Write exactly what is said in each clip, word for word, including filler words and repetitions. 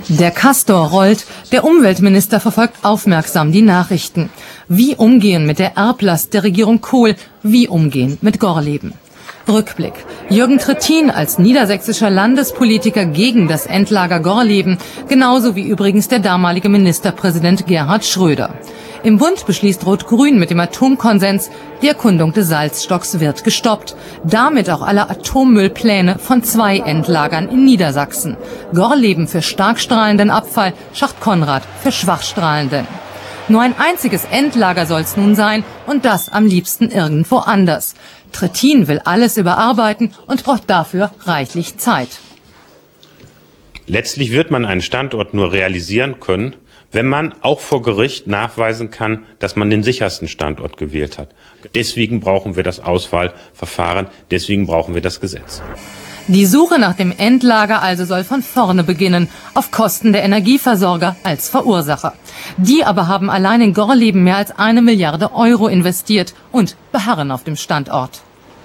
Der Castor rollt, der Umweltminister verfolgt aufmerksam die Nachrichten. Wie umgehen mit der Erblast der Regierung Kohl, wie umgehen mit Gorleben. Rückblick. Jürgen Trittin als niedersächsischer Landespolitiker gegen das Endlager Gorleben, genauso wie übrigens der damalige Ministerpräsident Gerhard Schröder. Im Bund beschließt Rot-Grün mit dem Atomkonsens, die Erkundung des Salzstocks wird gestoppt. Damit auch alle Atommüllpläne von zwei Endlagern in Niedersachsen. Gorleben für starkstrahlenden Abfall, Schacht Konrad für schwachstrahlenden. Nur ein einziges Endlager soll es nun sein und das am liebsten irgendwo anders. Trittin will alles überarbeiten und braucht dafür reichlich Zeit. Letztlich wird man einen Standort nur realisieren können, wenn man auch vor Gericht nachweisen kann, dass man den sichersten Standort gewählt hat. Deswegen brauchen wir das Auswahlverfahren, deswegen brauchen wir das Gesetz. Die Suche nach dem Endlager also soll von vorne beginnen, auf Kosten der Energieversorger als Verursacher. Die aber haben allein in Gorleben mehr als eine Milliarde Euro investiert und beharren auf dem Standort.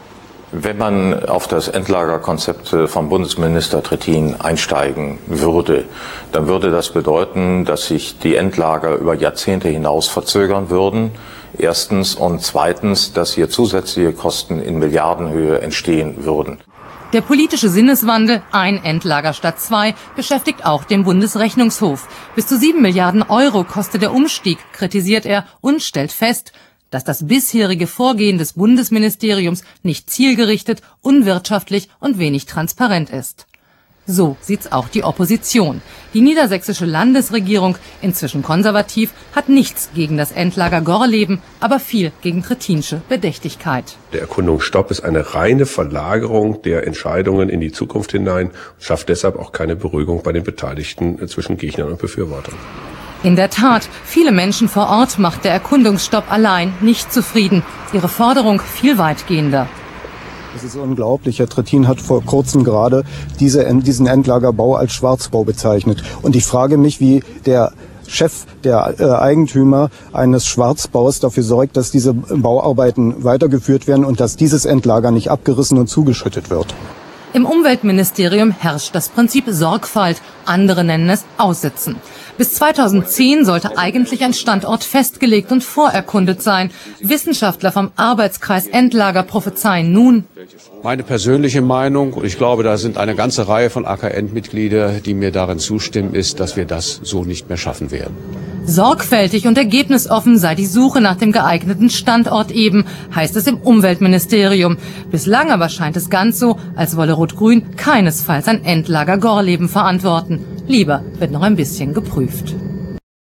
Wenn man auf das Endlagerkonzept vom Bundesminister Trittin einsteigen würde, dann würde das bedeuten, dass sich die Endlager über Jahrzehnte hinaus verzögern würden. Erstens und zweitens, dass hier zusätzliche Kosten in Milliardenhöhe entstehen würden. Der politische Sinneswandel, ein Endlager statt zwei, beschäftigt auch den Bundesrechnungshof. Bis zu sieben Milliarden Euro kostet der Umstieg, kritisiert er und stellt fest, dass das bisherige Vorgehen des Bundesministeriums nicht zielgerichtet, unwirtschaftlich und wenig transparent ist. So sieht's auch die Opposition. Die niedersächsische Landesregierung, inzwischen konservativ, hat nichts gegen das Endlager Gorleben, aber viel gegen Trittinsche Bedächtigkeit. Der Erkundungsstopp ist eine reine Verlagerung der Entscheidungen in die Zukunft hinein und schafft deshalb auch keine Beruhigung bei den Beteiligten zwischen Gegnern und Befürwortern. In der Tat, viele Menschen vor Ort macht der Erkundungsstopp allein nicht zufrieden. Ihre Forderung viel weitgehender. Das ist unglaublich. Herr Trittin hat vor kurzem gerade diese, diesen Endlagerbau als Schwarzbau bezeichnet. Und ich frage mich, wie der Chef, der äh, Eigentümer eines Schwarzbaus dafür sorgt, dass diese Bauarbeiten weitergeführt werden und dass dieses Endlager nicht abgerissen und zugeschüttet wird. Im Umweltministerium herrscht das Prinzip Sorgfalt, andere nennen es Aussitzen. Bis zweitausendzehn sollte eigentlich ein Standort festgelegt und vorerkundet sein. Wissenschaftler vom Arbeitskreis Endlager prophezeien nun: Meine persönliche Meinung, und ich glaube, da sind eine ganze Reihe von A K N-Mitgliedern, die mir darin zustimmen, ist, dass wir das so nicht mehr schaffen werden. Sorgfältig und ergebnisoffen sei die Suche nach dem geeigneten Standort eben, heißt es im Umweltministerium. Bislang aber scheint es ganz so, als wolle Rot-Grün keinesfalls ein Endlager Gorleben verantworten. Lieber wird noch ein bisschen geprüft.